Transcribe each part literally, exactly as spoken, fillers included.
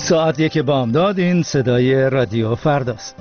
ساعت یک بامداد. این صدای رادیو فرداست.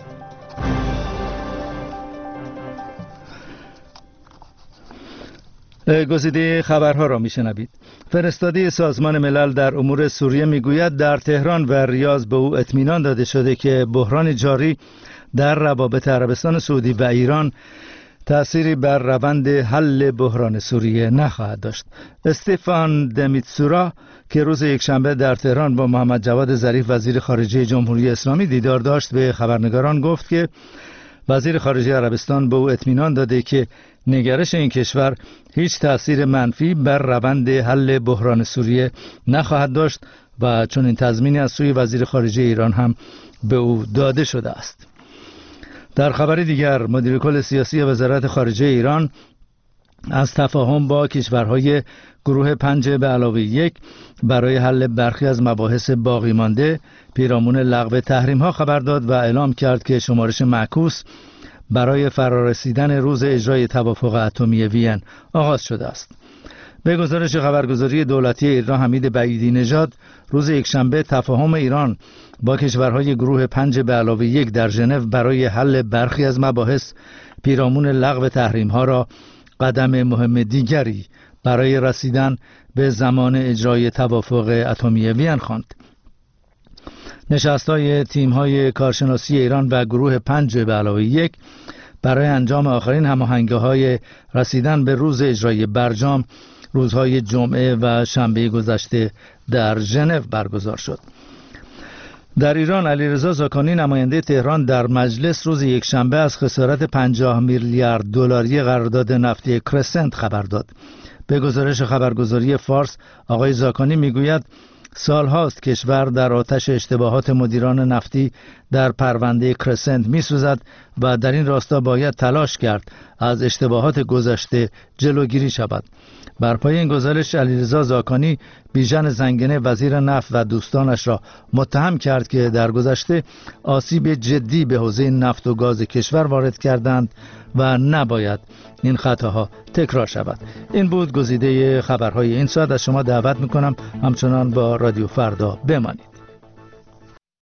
گزیده خبرها را میشنوید. فرستاده سازمان ملل در امور سوریه میگوید در تهران و ریاض به او اطمینان داده شده که بحران جاری در روابط عربستان سعودی و ایران تأثیری بر روند حل بحران سوریه نخواهد داشت. استفان دمیتسورا که روز یکشنبه در تهران با محمد جواد ظریف وزیر خارجه جمهوری اسلامی دیدار داشت به خبرنگاران گفت که وزیر خارجه عربستان به او اطمینان داده که نگرش این کشور هیچ تأثیر منفی بر روند حل بحران سوریه نخواهد داشت و چون این تضمینی از سوی وزیر خارجه ایران هم به او داده شده است. در خبر دیگر، مدیر کل سیاسی وزارت خارجه ایران از تفاهم با کشورهای گروه پنج به علاوه یک برای حل برخی از مباحث باقی مانده پیرامون لغو تحریم ها خبر داد و اعلام کرد که شمارش معکوس برای فرارسیدن روز اجرای توافق اتمی وین آغاز شده است. به گزارش خبرگزاری دولتی ایران، حمید بعیدی نژاد روز یکشنبه تفاهم ایران با کشورهای گروه پنج به علاوه یک در ژنو برای حل برخی از مباحث پیرامون لغو تحریم ها را قدم مهم دیگری برای رسیدن به زمان اجرای توافق اتمی وین خواند. نشست‌های تیم‌های کارشناسی ایران و گروه پنج به علاوه یک برای انجام آخرین هماهنگی‌های رسیدن به روز اجرای برجام روزهای جمعه و شنبه گذشته در ژنو برگزار شد. در ایران، علیرضا زاکانی نماینده تهران در مجلس روز یکشنبه از خسارت پنجاه میلیارد دلاری قرارداد نفتی کرسنت خبر داد. به گزارش خبرگزاری فارس، آقای زاکانی میگوید سال هاست کشور در آتش اشتباهات مدیران نفتی در پرونده کرسنت میسوزد و در این راستا باید تلاش کرد از اشتباهات گذشته جلوگیری شود. بر پای این گزارش، علیرضا زاکانی بیژن زنگنه وزیر نفت و دوستانش را متهم کرد که در گذشته آسیب جدی به حوزه نفت و گاز کشور وارد کردند و نباید این خطاها تکرار شود. این بود گزیده خبرهای این ساعت. از شما دعوت میکنم همچنان با رادیو فردا بمانید.